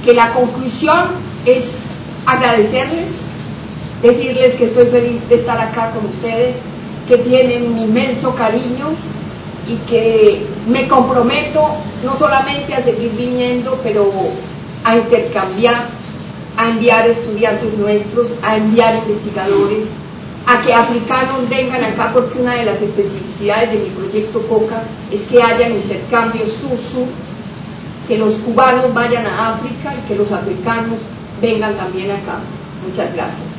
que la conclusión es agradecerles, decirles que estoy feliz de estar acá con ustedes, que tienen mi inmenso cariño y que me comprometo no solamente a seguir viniendo, pero a intercambiar, a enviar estudiantes nuestros, a enviar investigadores, a que africanos vengan acá, porque una de las especificidades de mi proyecto COCA es que hayan intercambios sur-sur, que los cubanos vayan a África y que los africanos vengan también acá. Muchas gracias.